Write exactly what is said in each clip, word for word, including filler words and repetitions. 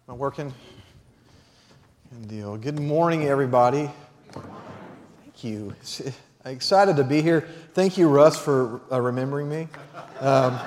Am I working? Good deal. Good morning, everybody. Thank you. I'm excited to be here. Thank you, Russ, for uh, remembering me. Um,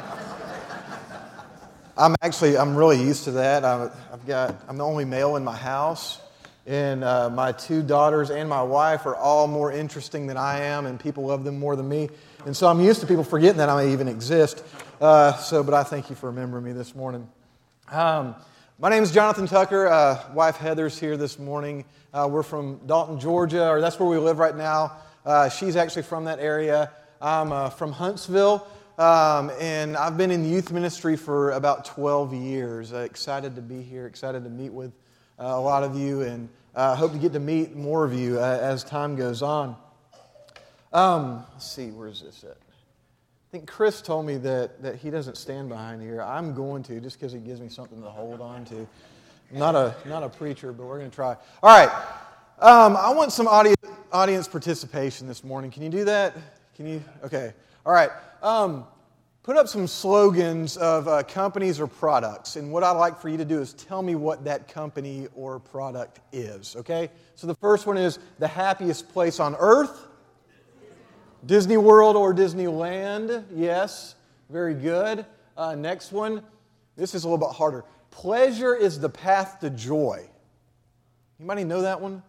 I'm actually, I'm really used to that. I, I've got, I'm the only male in my house, and uh, my two daughters and my wife are all more interesting than I am, and people love them more than me. And so I'm used to people forgetting that I even exist. Uh, so, but I thank you for remembering me this morning. Um, My name is Jonathan Tucker. Uh, wife Heather's here this morning. Uh, we're from Dalton, Georgia, or that's where we live right now. Uh, she's actually from that area. I'm uh, from Huntsville, um, and I've been in youth ministry for about twelve years. Uh, excited to be here, excited to meet with uh, a lot of you, and uh, hope to get to meet more of you uh, as time goes on. Um, let's see, where's this at? I think Chris told me that, that he doesn't stand behind here. I'm going to, just because he gives me something to hold on to. I'm not a, not a preacher, but we're going to try. All right. Um, I want some audience, audience participation this morning. Can you do that? Can you? Okay. All right. Um, put up some slogans of uh, companies or products. And what I'd like for you to do is tell me what that company or product is. Okay? So the first one is the happiest place on earth. Disney World or Disneyland, yes, very good. Uh, next one, this is a little bit harder. Pleasure is the path to joy. Anybody know that one?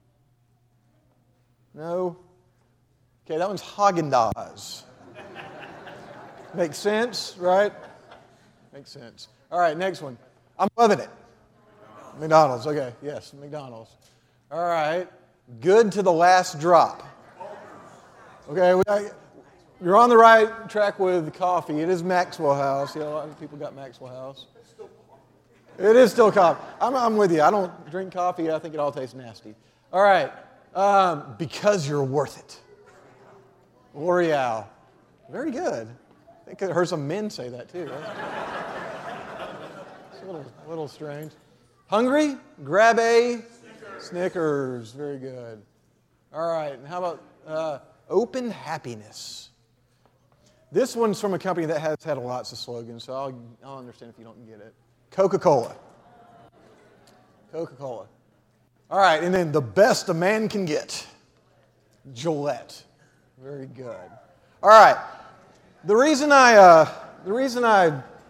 No? Okay, that one's Haagen-Dazs. Makes sense, right? Makes sense. All right, next one. I'm loving it. McDonald's, okay, yes, McDonald's. All right, good to the last drop. Okay, we, I, you're on the right track with coffee. It is Maxwell House. You know, a lot of people got Maxwell House. It is still coffee. I'm, I'm with you. I don't drink coffee. I think it all tastes nasty. All right, um, because you're worth it. L'Oreal. Very good. I think I heard some men say that too. Right? It's a little, a little strange. Hungry? Grab a Snickers. Snickers. Very good. All right, and how about... Uh, Open happiness. This one's from a company that has had lots of slogans, so I'll, I'll understand if you don't get it. Coca-Cola. Coca-Cola. All right, and then the best a man can get. Gillette. Very good. All right. The reason I, uh, the reason I,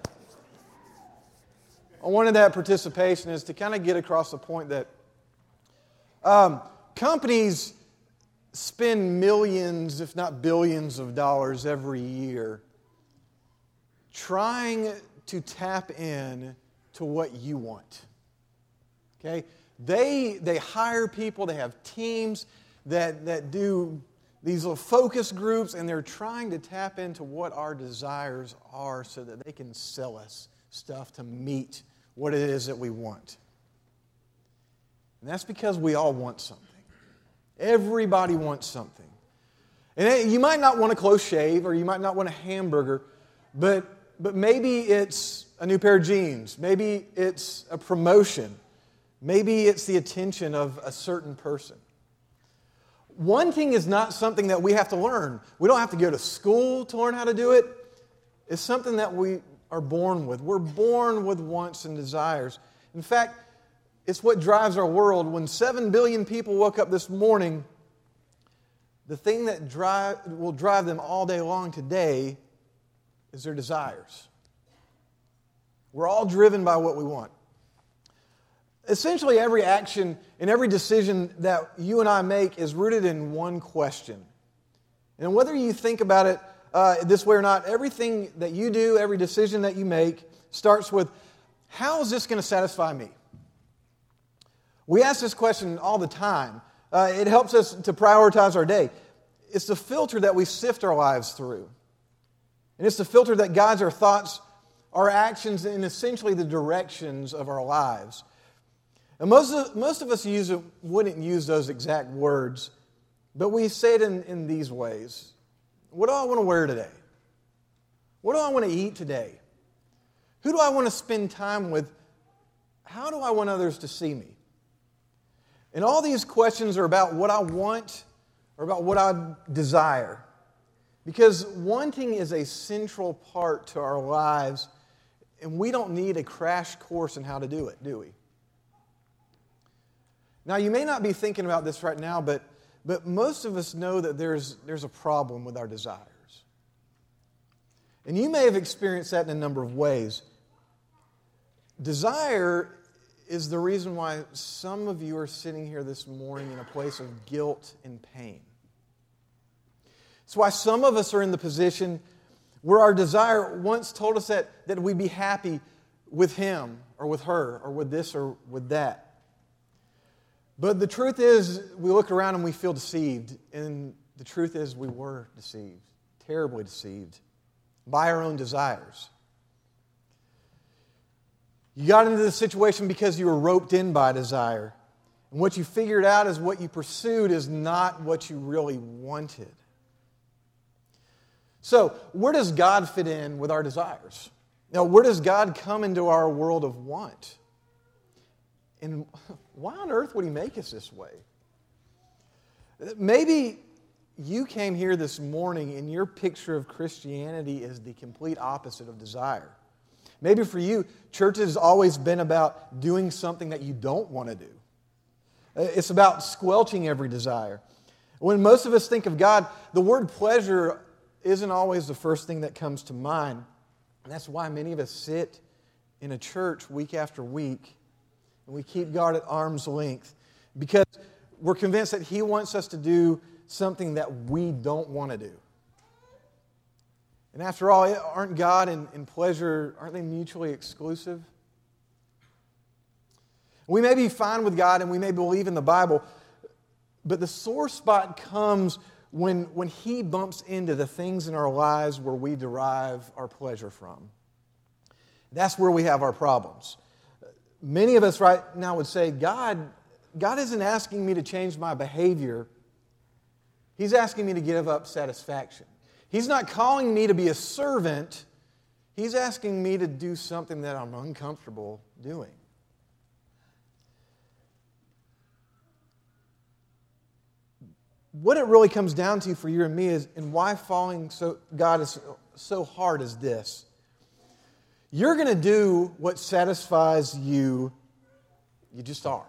I wanted that participation is to kind of get across the point that um, companies spend millions, if not billions of dollars every year trying to tap in to what you want. Okay? They, they hire people, they have teams that, that do these little focus groups, and they're trying to tap into what our desires are so that they can sell us stuff to meet what it is that we want. And that's because we all want something. Everybody wants something. And you might not want a close shave, or you might not want a hamburger, but, but maybe it's a new pair of jeans. Maybe it's a promotion. Maybe it's the attention of a certain person. One thing is not something that we have to learn. We don't have to go to school to learn how to do it. It's something that we are born with. We're born with wants and desires. In fact, it's what drives our world. When seven billion people woke up this morning, the thing that drive, will drive them all day long today is their desires. We're all driven by what we want. Essentially, every action and every decision that you and I make is rooted in one question. And whether you think about it uh, this way or not, everything that you do, every decision that you make starts with, how is this going to satisfy me? We ask this question all the time. Uh, it helps us to prioritize our day. It's the filter that we sift our lives through. And it's the filter that guides our thoughts, our actions, and essentially the directions of our lives. And most of, most of us use it, wouldn't use those exact words, but we say it in, in these ways. What do I want to wear today? What do I want to eat today? Who do I want to spend time with? How do I want others to see me? And all these questions are about what I want or about what I desire. Because wanting is a central part to our lives, and we don't need a crash course in how to do it, do we? Now, you may not be thinking about this right now, but, but most of us know that there's, there's a problem with our desires. And you may have experienced that in a number of ways. Desire is the reason why some of you are sitting here this morning in a place of guilt and pain. It's why some of us are in the position where our desire once told us that, that we'd be happy with him or with her or with this or with that. But the truth is, we look around and we feel deceived. And the truth is, we were deceived, terribly deceived, by our own desires. You got into this situation because you were roped in by desire. And what you figured out is what you pursued is not what you really wanted. So, where does God fit in with our desires? Now, where does God come into our world of want? And why on earth would He make us this way? Maybe you came here this morning and your picture of Christianity is the complete opposite of desire. Maybe for you, church has always been about doing something that you don't want to do. It's about squelching every desire. When most of us think of God, the word pleasure isn't always the first thing that comes to mind. And that's why many of us sit in a church week after week and we keep God at arm's length because we're convinced that He wants us to do something that we don't want to do. And after all, aren't God and, and pleasure, aren't they mutually exclusive? We may be fine with God and we may believe in the Bible, but the sore spot comes when, when He bumps into the things in our lives where we derive our pleasure from. That's where we have our problems. Many of us right now would say, God, God isn't asking me to change my behavior. He's asking me to give up satisfaction. He's not calling me to be a servant. He's asking me to do something that I'm uncomfortable doing. What it really comes down to for you and me is, and why following so God is so hard is this. You're going to do what satisfies you. You just are.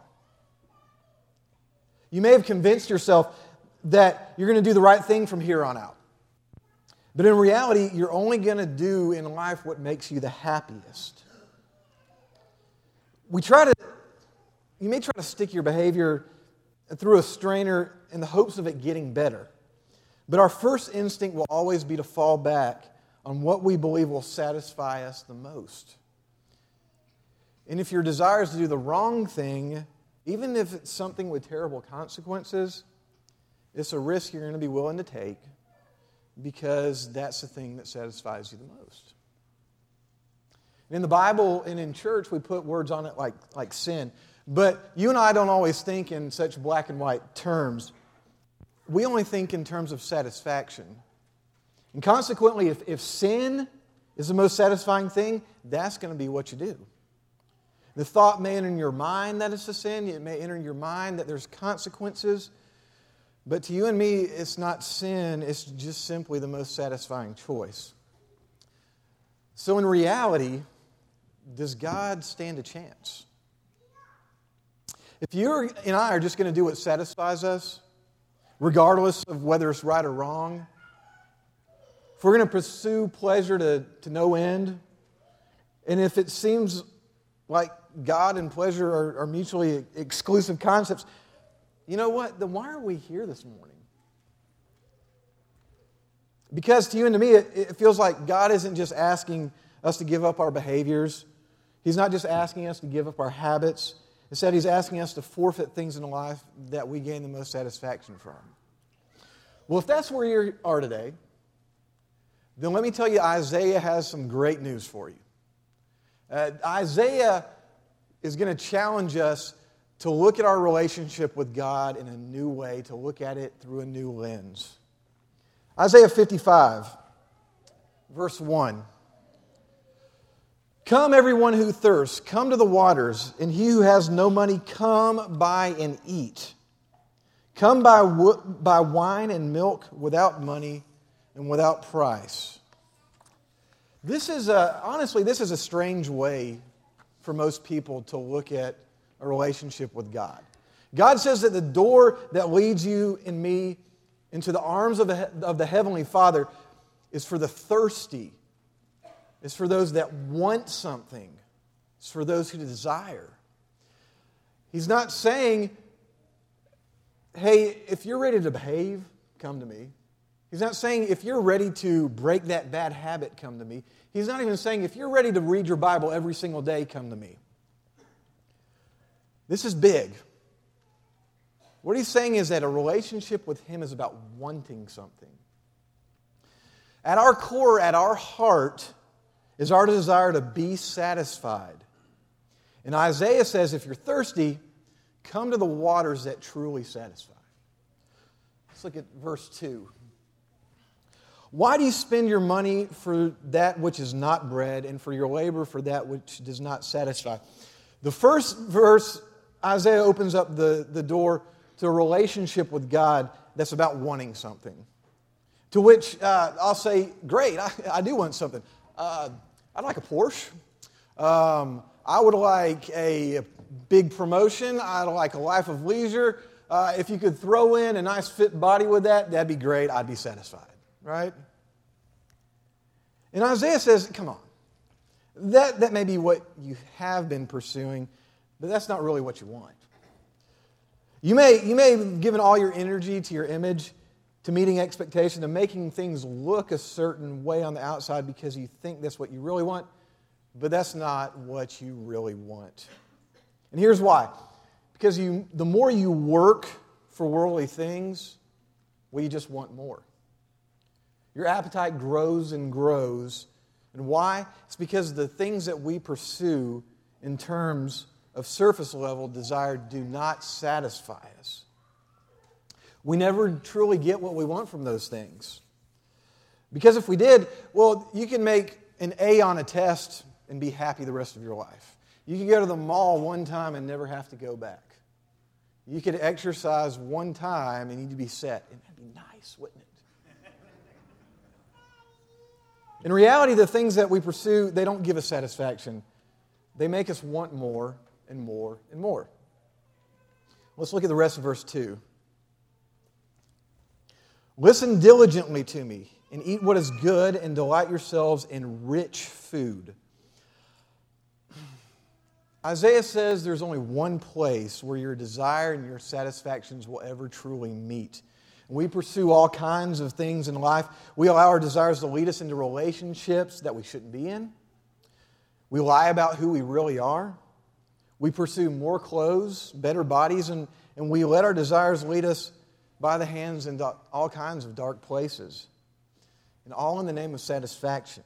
You may have convinced yourself that you're going to do the right thing from here on out. But in reality, you're only going to do in life what makes you the happiest. We try to, you may try to stick your behavior through a strainer in the hopes of it getting better. But our first instinct will always be to fall back on what we believe will satisfy us the most. And if your desire is to do the wrong thing, even if it's something with terrible consequences, it's a risk you're going to be willing to take because that's the thing that satisfies you the most. In the Bible and in church, we put words on it like, like sin. But you and I don't always think in such black and white terms. We only think in terms of satisfaction. And consequently, if, if sin is the most satisfying thing, that's going to be what you do. The thought may enter in your mind that it's a sin. It may enter in your mind that there's consequences. But to you and me, it's not sin. It's just simply the most satisfying choice. So in reality, does God stand a chance? If you and I are just going to do what satisfies us, regardless of whether it's right or wrong, if we're going to pursue pleasure to, to no end, and if it seems like God and pleasure are, are mutually exclusive concepts, you know what? Then why are we here this morning? Because to you and to me, it, it feels like God isn't just asking us to give up our behaviors. He's not just asking us to give up our habits. Instead, He's asking us to forfeit things in life that we gain the most satisfaction from. Well, if that's where you are today, then let me tell you, Isaiah has some great news for you. Uh, Isaiah is going to challenge us to look at our relationship with God in a new way, to look at it through a new lens. Isaiah fifty-five, verse one. Come, everyone who thirsts, come to the waters, and he who has no money, come buy and eat. Come buy, wo- buy wine and milk without money and without price. This is a, honestly, this is a strange way for most people to look at a relationship with God. God says that the door that leads you and me into the arms of the, of the Heavenly Father is for the thirsty. It's for those that want something. It's for those who desire. He's not saying, hey, if you're ready to behave, come to me. He's not saying, if you're ready to break that bad habit, come to me. He's not even saying, if you're ready to read your Bible every single day, come to me. This is big. What he's saying is that a relationship with Him is about wanting something. At our core, at our heart, is our desire to be satisfied. And Isaiah says, if you're thirsty, come to the waters that truly satisfy. Let's look at verse two. Why do you spend your money for that which is not bread, and for your labor for that which does not satisfy? The first verse, Isaiah opens up the, the door to a relationship with God that's about wanting something. To which uh, I'll say, great, I, I do want something. Uh, I'd like a Porsche. Um, I would like a big promotion. I'd like a life of leisure. Uh, if you could throw in a nice fit body with that, that'd be great. I'd be satisfied. Right? And Isaiah says, come on. That, that may be what you have been pursuing, but that's not really what you want. You may, you may have given all your energy to your image, to meeting expectation, to making things look a certain way on the outside because you think that's what you really want, but that's not what you really want. And here's why. Because you, the more you work for worldly things, well, you just want more. Your appetite grows and grows. And why? It's because the things that we pursue in terms of surface level desire do not satisfy us. We never truly get what we want from those things. Because if we did, well, you can make an A on a test and be happy the rest of your life. You can go to the mall one time and never have to go back. You could exercise one time and you'd be set. And that'd be nice, wouldn't it? In reality, the things that we pursue, they don't give us satisfaction. They make us want more and more and more. Let's look at the rest of verse two. Listen diligently to me and eat what is good and delight yourselves in rich food. Isaiah says there's only one place where your desire and your satisfactions will ever truly meet. We pursue all kinds of things in life. We allow our desires to lead us into relationships that we shouldn't be in. We lie about who we really are. We pursue more clothes, better bodies, and, and we let our desires lead us by the hands into all kinds of dark places. And all in the name of satisfaction.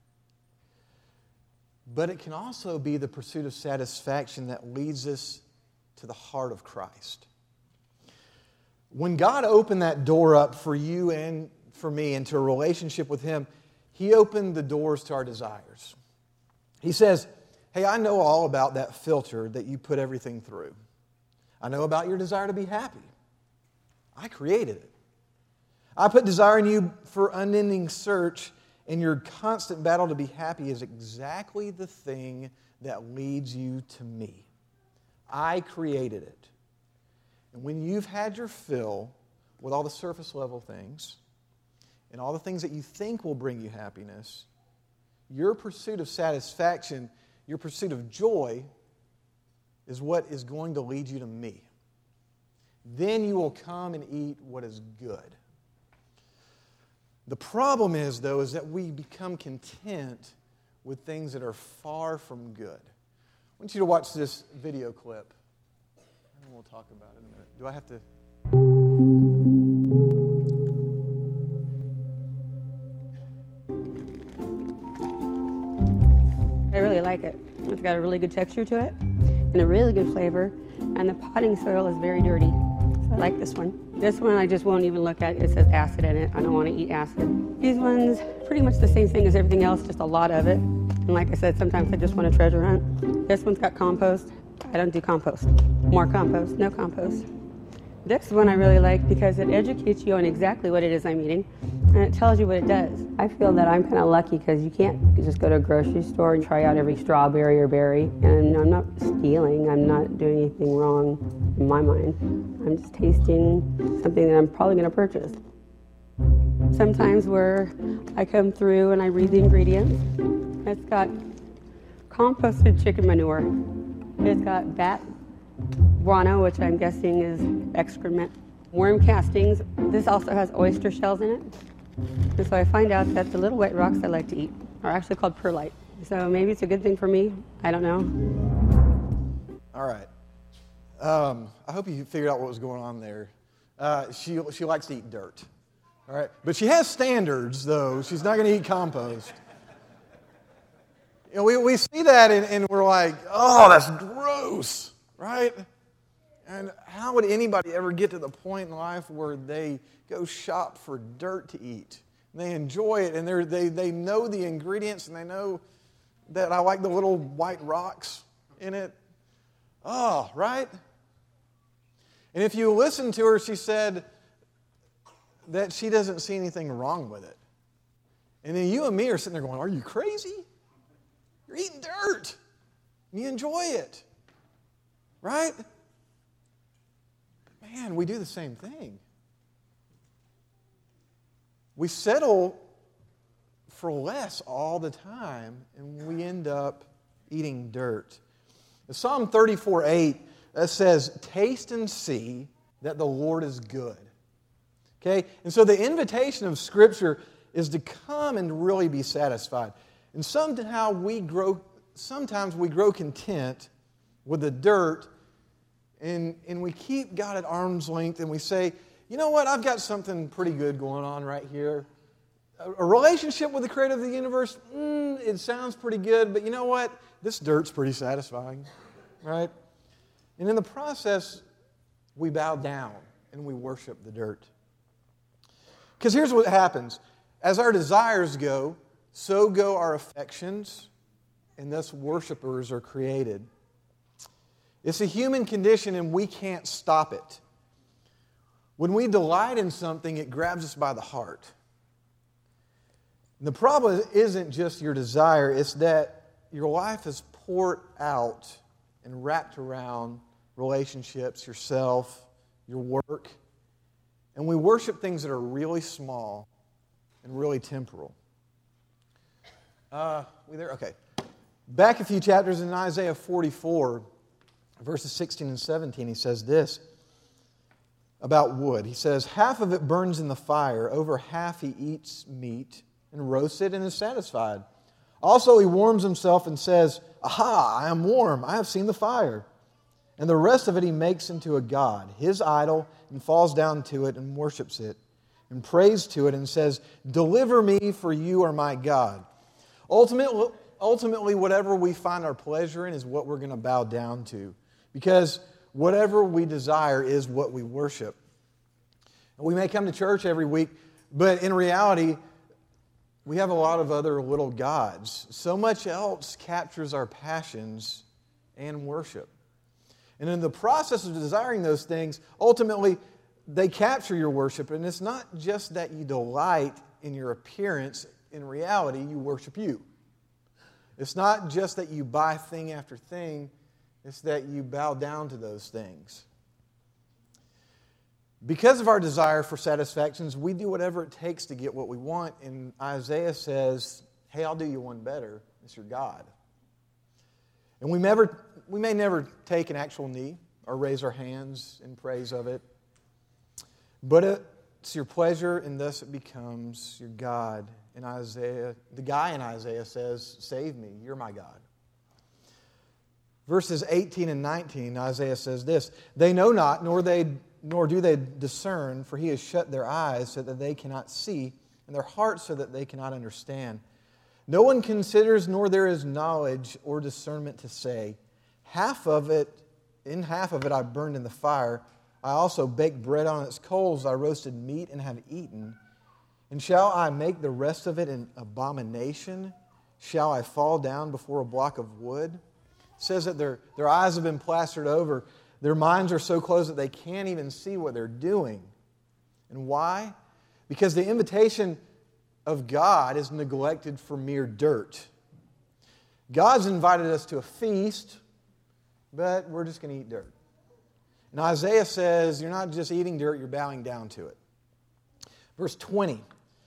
But it can also be the pursuit of satisfaction that leads us to the heart of Christ. When God opened that door up for you and for me into a relationship with Him, He opened the doors to our desires. He says, hey, I know all about that filter that you put everything through. I know about your desire to be happy. I created it. I put desire in you for unending search, and your constant battle to be happy is exactly the thing that leads you to me. I created it. And when you've had your fill with all the surface level things and all the things that you think will bring you happiness, your pursuit of satisfaction, your pursuit of joy is what is going to lead you to me. Then you will come and eat what is good. The problem is, though, is that we become content with things that are far from good. I want you to watch this video clip. And we'll talk about it in a minute. Do I have to? I really like it. It's got a really good texture to it and a really good flavor. And the potting soil is very dirty. So I like this one. This one I just won't even look at. It says acid in it. I don't want to eat acid. These ones, pretty much the same thing as everything else, just a lot of it. And like I said, sometimes I just want to treasure hunt. This one's got compost. I don't do compost. More compost, no compost. This one I really like because it educates you on exactly what it is I'm eating, and it tells you what it does. I feel that I'm kind of lucky because you can't just go to a grocery store and try out every strawberry or berry, and I'm not stealing, I'm not doing anything wrong in my mind. I'm just tasting something that I'm probably going to purchase. Sometimes where I come through and I read the ingredients, it's got composted chicken manure, it's got bat guano, which I'm guessing is excrement, worm castings. This also has oyster shells in it. And so I find out that the little white rocks I like to eat are actually called perlite. So maybe it's a good thing for me. I don't know. All right. Um, I hope you figured out what was going on there. Uh, she, she likes to eat dirt. All right. But she has standards, though. She's not going to eat compost. You know, we, we see that and, and we're like, oh, that's gross, right? And how would anybody ever get to the point in life where they go shop for dirt to eat? And they enjoy it, and they they know the ingredients, and they know that I like the little white rocks in it. Oh, right? And if you listen to her, she said that she doesn't see anything wrong with it. And then you and me are sitting there going, are you crazy? You're eating dirt. And you enjoy it. Right? Man, we do the same thing. We settle for less all the time, and we end up eating dirt. Psalm thirty-four eight says, taste and see that the Lord is good. Okay? And so the invitation of Scripture is to come and really be satisfied. And somehow we grow, sometimes we grow content with the dirt. And, and we keep God at arm's length and we say, you know what, I've got something pretty good going on right here. A, a relationship with the Creator of the universe, mm, it sounds pretty good, but you know what, this dirt's pretty satisfying, right? And in the process, we bow down and we worship the dirt. Because here's what happens. As our desires go, so go our affections, and thus worshipers are created. It's a human condition and we can't stop it. When we delight in something, it grabs us by the heart. And the problem isn't just your desire, it's that your life is poured out and wrapped around relationships, yourself, your work. And we worship things that are really small and really temporal. Uh, we there? Okay. Back a few chapters in Isaiah forty-four, verses sixteen and seventeen, he says this about wood. He says, half of it burns in the fire, over half he eats meat and roasts it and is satisfied. Also he warms himself and says, aha, I am warm, I have seen the fire. And the rest of it he makes into a god, his idol, and falls down to it and worships it, and prays to it and says, deliver me, for you are my God. Ultimately, ultimately whatever we find our pleasure in is what we're going to bow down to. Because whatever we desire is what we worship. We may come to church every week, but in reality, we have a lot of other little gods. So much else captures our passions and worship. And in the process of desiring those things, ultimately, they capture your worship. And it's not just that you delight in your appearance. In reality, you worship you. It's not just that you buy thing after thing. It's that you bow down to those things. Because of our desire for satisfactions, we do whatever it takes to get what we want. And Isaiah says, hey, I'll do you one better. It's your God. And we never, we may never take an actual knee or raise our hands in praise of it. But it's your pleasure, and thus it becomes your God. And Isaiah, the guy in Isaiah says, save me, you're my God. Verses eighteen and nineteen, Isaiah says this, they know not, nor they nor do they discern, for he has shut their eyes so that they cannot see, and their hearts so that they cannot understand. No one considers, nor there is knowledge or discernment to say, half of it, in half of it I burned in the fire. I also baked bread on its coals. I roasted meat and have eaten. And shall I make the rest of it an abomination? Shall I fall down before a block of wood? It says that their, their eyes have been plastered over. Their minds are so closed that they can't even see what they're doing. And why? Because the invitation of God is neglected for mere dirt. God's invited us to a feast, but we're just going to eat dirt. And Isaiah says, you're not just eating dirt, you're bowing down to it. Verse twenty.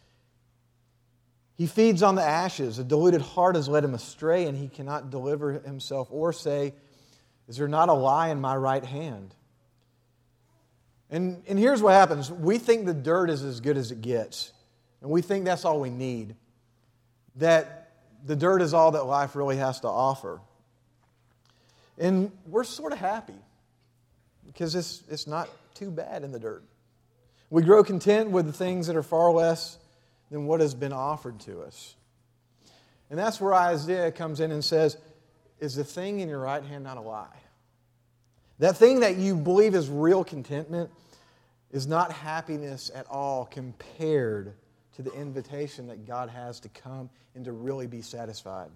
He feeds on the ashes. A deluded heart has led him astray, and he cannot deliver himself or say, is there not a lie in my right hand? And, and here's what happens. We think the dirt is as good as it gets. And we think that's all we need. That the dirt is all that life really has to offer. And we're sort of happy because it's, it's not too bad in the dirt. We grow content with the things that are far less than what has been offered to us. And that's where Isaiah comes in and says, is the thing in your right hand not a lie? That thing that you believe is real contentment is not happiness at all compared to the invitation that God has to come and to really be satisfied.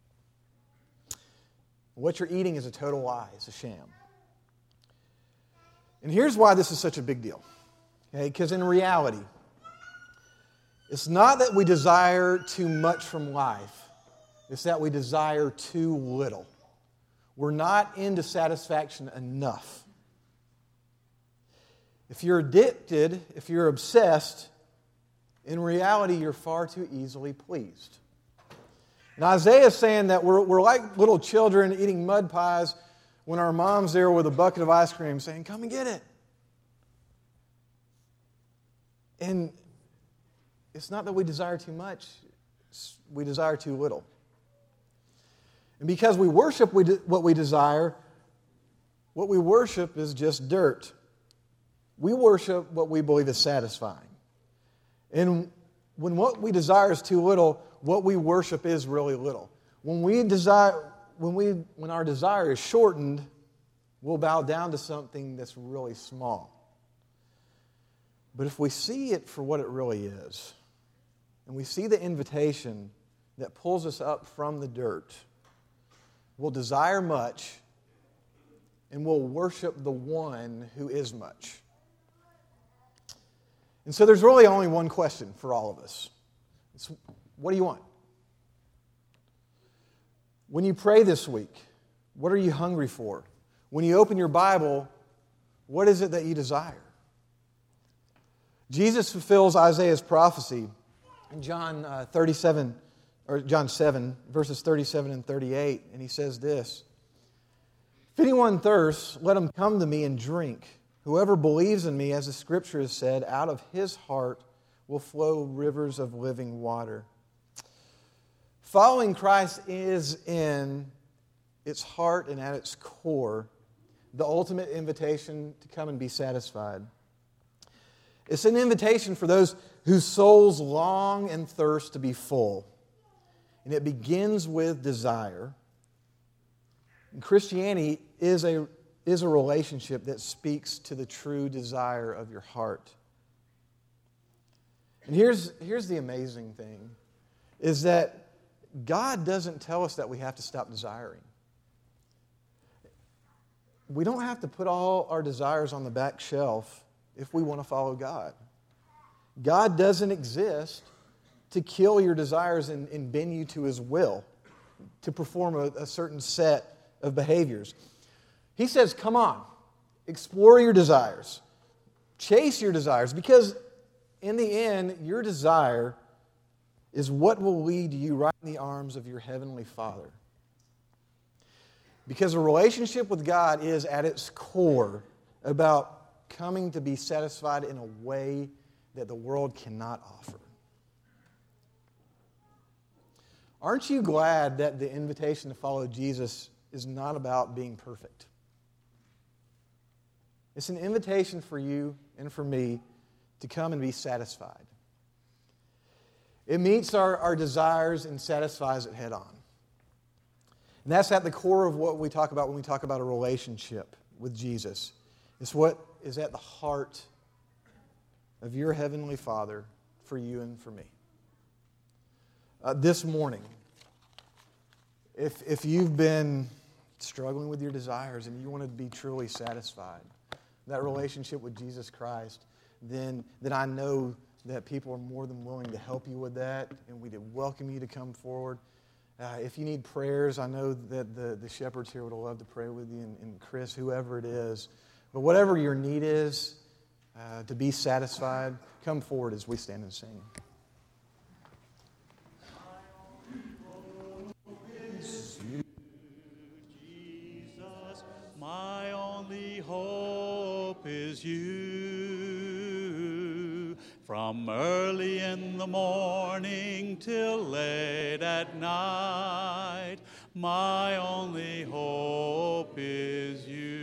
What you're eating is a total lie. It's a sham. And here's why this is such a big deal. Okay? Because in reality, it's not that we desire too much from life. It's that we desire too little. We're not into satisfaction enough. If you're addicted, if you're obsessed, in reality, you're far too easily pleased. And Isaiah is saying that we're, we're like little children eating mud pies when our mom's there with a bucket of ice cream saying, come and get it. And it's not that we desire too much, we desire too little. And because we worship what we desire, what we worship is just dirt. We worship what we believe is satisfying. And when what we desire is too little, what we worship is really little. When we desire, when we, when our desire is shortened, we'll bow down to something that's really small. But if we see it for what it really is, and we see the invitation that pulls us up from the dirt, we'll desire much, and we'll worship the one who is much. And so there's really only one question for all of us. It's, what do you want? When you pray this week, what are you hungry for? When you open your Bible, what is it that you desire? Jesus fulfills Isaiah's prophecy in John uh, thirty-seven, or John seven, verses thirty-seven and thirty-eight, and he says this: if anyone thirsts, let him come to me and drink. Whoever believes in me, as the Scripture has said, out of his heart will flow rivers of living water. Following Christ is in its heart and at its core the ultimate invitation to come and be satisfied. It's an invitation for those whose souls long and thirst to be full. And it begins with desire. And Christianity is a, is a relationship that speaks to the true desire of your heart. And here's, here's the amazing thing, is that God doesn't tell us that we have to stop desiring. We don't have to put all our desires on the back shelf if we want to follow God. God doesn't exist to kill your desires and, and bend you to His will, to perform a, a certain set of behaviors. He says, come on, explore your desires, chase your desires, because in the end, your desire is what will lead you right in the arms of your Heavenly Father. Because a relationship with God is at its core about coming to be satisfied in a way that the world cannot offer. Aren't you glad that the invitation to follow Jesus is not about being perfect? It's an invitation for you and for me to come and be satisfied. It meets our, our desires and satisfies it head on. And that's at the core of what we talk about when we talk about a relationship with Jesus. It's what is at the heart of your Heavenly Father for you and for me. Uh, this morning, if, if you've been struggling with your desires and you want to be truly satisfied, that relationship with Jesus Christ, then, then I know that people are more than willing to help you with that, and we'd welcome you to come forward. Uh, if you need prayers, I know that the, the shepherds here would love to pray with you, and, and Chris, whoever it is. But whatever your need is, uh, to be satisfied, come forward as we stand and sing. Jesus, my only hope is you. From early in the morning till late at night, my only hope is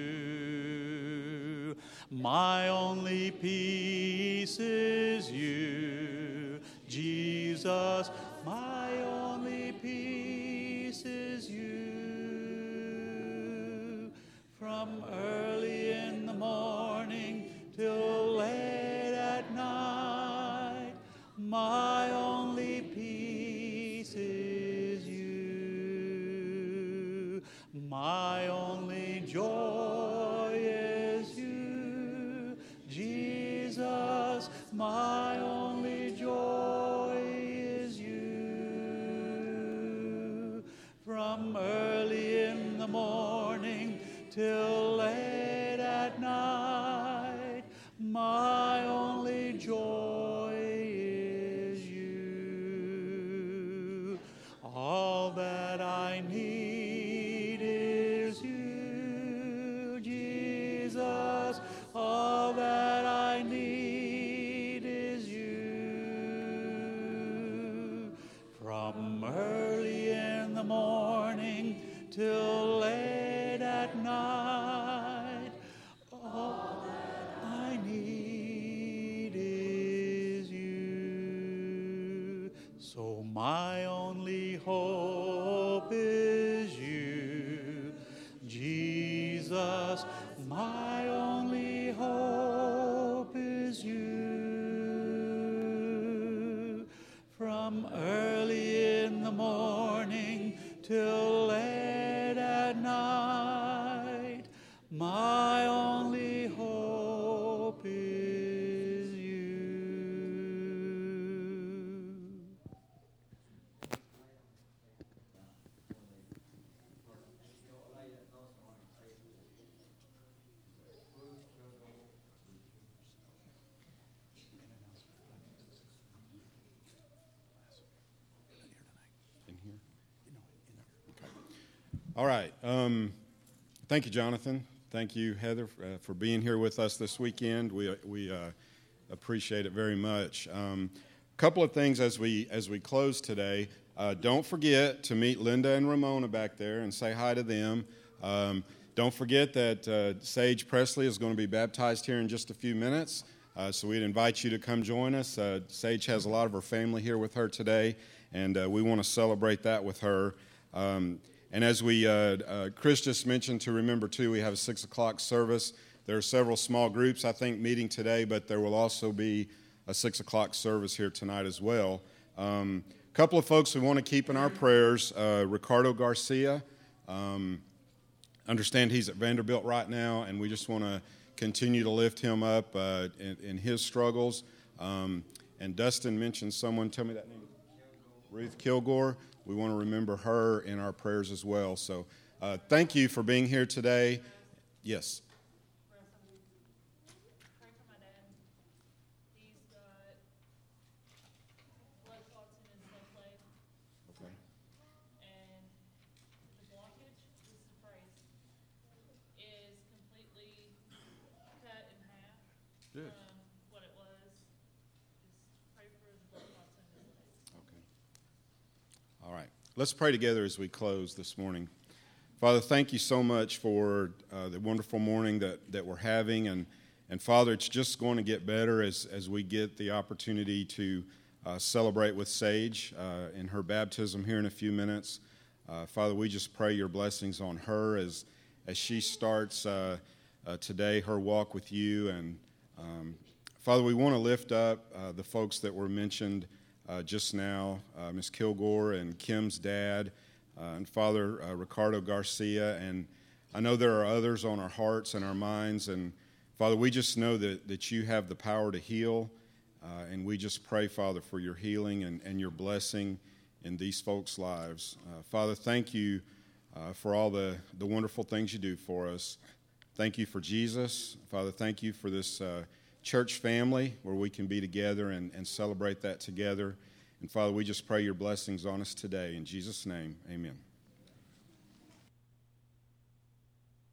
you. My only peace is you, Jesus. My only peace is you. From early in the morning till late at night, my only peace is you. My only joy is you, Jesus. My only joy is you. From early in the morning till late at night, my only joy is you. All that I need is you, Jesus. All that I need is you. From early in the morning till late at night, all that I need is you. So my only hope is you, Jesus. My only hope is you. From early in the morning till late at night, my only hope is you. In here? Okay. All right. Um, thank you, Jonathan. Thank you, Heather, uh, for being here with us this weekend. We we uh, appreciate it very much. Um, a couple of things as we as we close today. Uh, don't forget to meet Linda and Ramona back there and say hi to them. Um, don't forget that uh, Sage Presley is going to be baptized here in just a few minutes. Uh, so we'd invite you to come join us. Uh, Sage has a lot of her family here with her today, and uh, we want to celebrate that with her. Um, and as we, uh, uh, Chris just mentioned to remember too, we have a six o'clock service. There are several small groups, I think, meeting today, but there will also be a six o'clock service here tonight as well. Um, a couple of folks we want to keep in our prayers, uh, Ricardo Garcia. Um, understand he's at Vanderbilt right now, and we just want to continue to lift him up uh, in, in his struggles. Um, and Dustin mentioned someone, tell me that name. Ruth Kilgore. We want to remember her in our prayers as well. So uh, thank you for being here today. Yes. Pray for my dad. He's got blood clots in his left leg. Okay. And the blockage, this is the phrase, is completely cut in half Good. from what it was. Just pray for the blood clots in his leg. Okay. All right. Let's pray together as we close this morning. Father, thank you so much for uh, the wonderful morning that, that we're having. And, and Father, it's just going to get better as, as we get the opportunity to uh, celebrate with Sage uh, in her baptism here in a few minutes. Uh, Father, we just pray your blessings on her as, as she starts uh, uh, today her walk with you. And um, Father, we want to lift up uh, the folks that were mentioned Uh, just now, uh, Miss Kilgore and Kim's dad. uh, and Father uh, Ricardo Garcia. And I know there are others on our hearts and our minds. And Father, we just know that, that you have the power to heal. Uh, and we just pray, Father, for your healing and, and your blessing in these folks' lives. Uh, Father, thank you uh, for all the, the wonderful things you do for us. Thank you for Jesus. Father, thank you for this uh, church family where we can be together and, and celebrate that together. And Father, we just pray your blessings on us today. In Jesus' name, amen.